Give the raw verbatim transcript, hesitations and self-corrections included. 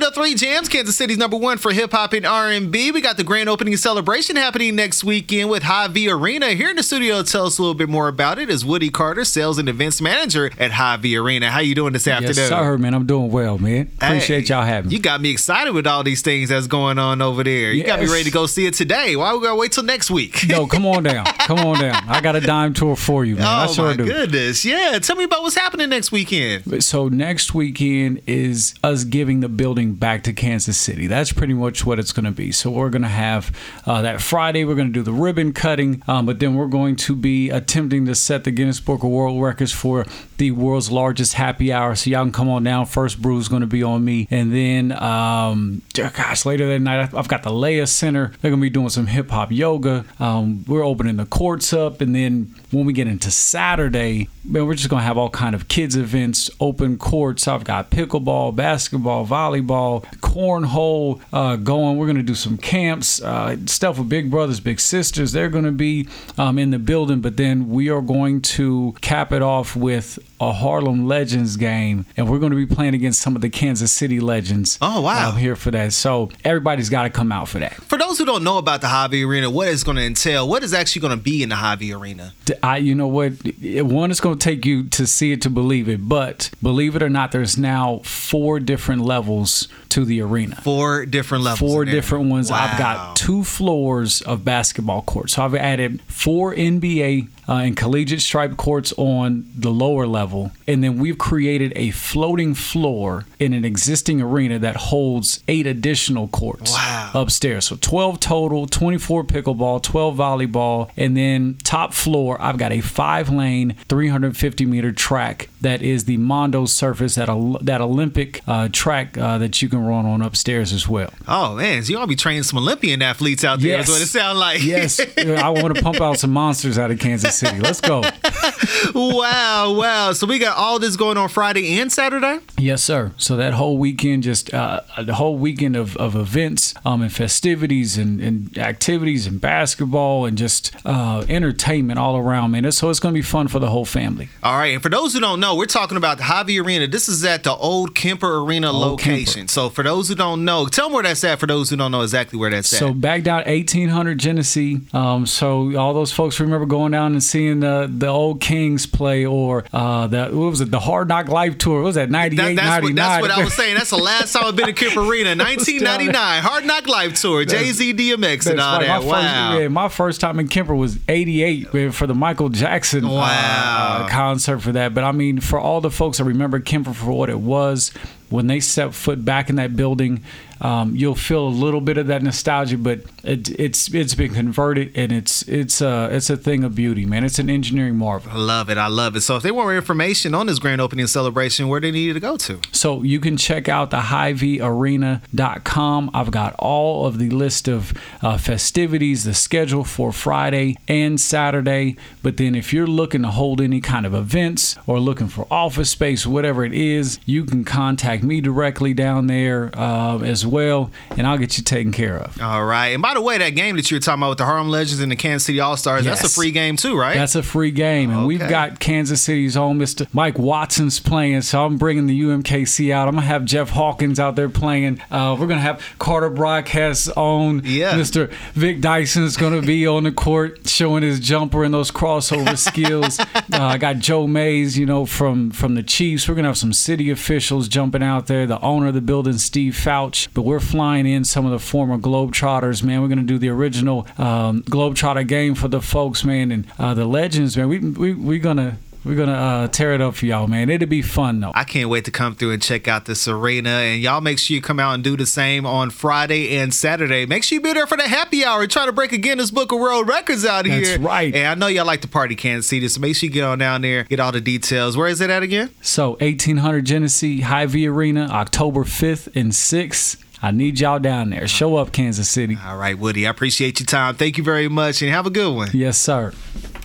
oh three Jams, Kansas City's number one for hip-hop and R and B. We got the grand opening celebration happening next weekend with Hy-Vee Arena. Here in the studio to tell us a little bit more about it is Woody Carter, Sales and Events Manager at Hy-Vee Arena. How you doing this afternoon? Yes, sir, man. I'm doing well, man. Appreciate hey, y'all having me. You got me excited with all these things that's going on over there. You yes. got me ready to go see it today. Why we gotta wait till next week? No, come on down. Come on down. I got a dime tour for you, man. Oh, I sure my do. goodness. Yeah. Tell me about what's happening next weekend. So next weekend is us giving the building back to Kansas City. That's pretty much what it's going to be. So we're going to have uh, that Friday, we're going to do the ribbon cutting, um, but then we're going to be attempting to set the Guinness Book of World Records for the world's largest happy hour. So y'all can come on down. First brew is going to be on me. And then, um, gosh, later that night, I've got the Leia Center. They're going to be doing some hip-hop yoga. Um, we're opening the courts up. And then when we get into Saturday, man, we're just going to have all kind of kids events, open courts. I've got pickleball, basketball, volleyball, cornhole uh, going. We're going to do some camps, uh, stuff with big brothers, big sisters. They're going to be um, in the building. But then we are going to cap it off with a Harlem Legends game, and we're going to be playing against some of the Kansas City Legends. Oh, wow. I'm here for that. So everybody's got to come out for that. For those who don't know about the Hy-Vee Arena, what it's going to entail, what is actually going to be in the Hy-Vee Arena? I, you know what? One, it's going to take you to see it to believe it, but believe it or not, there's now four different levels to the arena. Four different levels. Four different ones. Wow. I've got two floors of basketball courts. So I've added four N B A uh, and collegiate striped courts on the lower level. And then we've created a floating floor in an existing arena that holds eight additional courts wow. upstairs. So twelve total, twenty-four pickleball, twelve volleyball. And then top floor, I've got a five lane, three hundred fifty meter track that is the Mondo surface, that, that Olympic uh, track uh, that you can run on upstairs as well. Oh, man. So you're going to be training some Olympian athletes out there, yes. is what it sounds like. Yes. I want to pump out some monsters out of Kansas City. Let's go. Wow, wow. So we got all this going on Friday and Saturday? Yes, sir. So that whole weekend, just uh, the whole weekend of, of events um, and festivities and, and activities and basketball and just uh, entertainment all around, man. So it's going to be fun for the whole family. All right. And for those who don't know, we're talking about the Hy-Vee Arena. This is at the old Kemper Arena Old location. Kemper. So for those who don't know, tell them where that's at for those who don't know exactly where that's so at. So back down eighteen hundred Genesee. Um, so all those folks remember going down and seeing the, the old Kings play, or uh, the, what was it, the Hard Knock Life Tour. What was that, ninety-eight, that, that's, ninety-nine? what, that's what I was saying. That's the last time I've been to Kemper Arena, nineteen ninety-nine. Hard Knock Life Tour, Jay-Z, D M X, and all right. that. My Wow. First, yeah, my first time in Kemper was eighty-eight man, for the Michael Jackson wow. uh, concert for that. But I mean, for all the folks that remember Kemper for what it was, when they set foot back in that building, um, you'll feel a little bit of that nostalgia, but it, it's it's been converted, and it's it's uh it's a thing of beauty, man. It's an engineering marvel. I love it. I love it. So if they want more information on this grand opening celebration, where they need to go to? So you can check out the hy vee arena dot com. I've got all of the list of uh, festivities, the schedule for Friday and Saturday. But then if you're looking to hold any kind of events or looking for office space, whatever it is, you can contact me directly down there uh, as well, and I'll get you taken care of. All right. And by the way, that game that you were talking about with the Harlem Legends and the Kansas City All-Stars, yes. that's a free game too, right? That's a free game. And okay. we've got Kansas City's own Mister Mike Watson's playing, so I'm bringing the U M K C out. I'm going to have Jeff Hawkins out there playing. Uh, we're going to have Carter Broadcast's own yeah. Mister Vic Dyson's going to be on the court showing his jumper and those crossover skills. Uh, I got Joe Mays, you know, from, from the Chiefs. We're going to have some city officials jumping out there. The owner of the building, Steve Fouch. But we're flying in some of the former Globetrotters, man. We're going to do the original um, Globetrotter game for the folks, man. And uh, the Legends, man, we, we, we're going to We're going to uh, tear it up for y'all, man. It'll be fun, though. I can't wait to come through and check out this arena. And y'all make sure you come out and do the same on Friday and Saturday. Make sure you be there for the happy hour and try to break a Guinness Book of World Records out here. That's right. And I know y'all like to party Kansas City, so make sure you get on down there, get all the details. Where is it at again? So eighteen hundred Genesee, Hy-Vee Arena, October fifth and sixth. I need y'all down there. Show up, Kansas City. All right, Woody. I appreciate your time. Thank you very much, and have a good one. Yes, sir.